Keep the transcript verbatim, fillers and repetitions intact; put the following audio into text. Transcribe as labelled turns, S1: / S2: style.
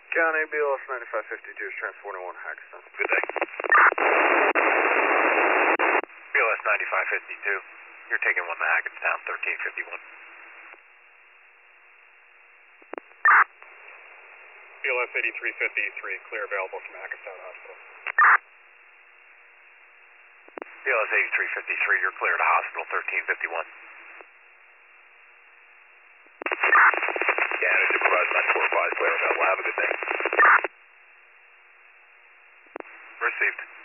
S1: County, B L S ninety-five fifty-two is transporting one Hackettstown.
S2: Good day. B L S ninety-five fifty-two, you're taking one to Hackettstown, thirteen fifty-one.
S3: B L S eighty-three fifty-three, clear available from Hackettstown Hospital.
S2: B L S eighty-three fifty-three, you're clear to hospital, thirteen fifty-one. Yeah, supervisor nine four five, clear available. Have a good day. Received.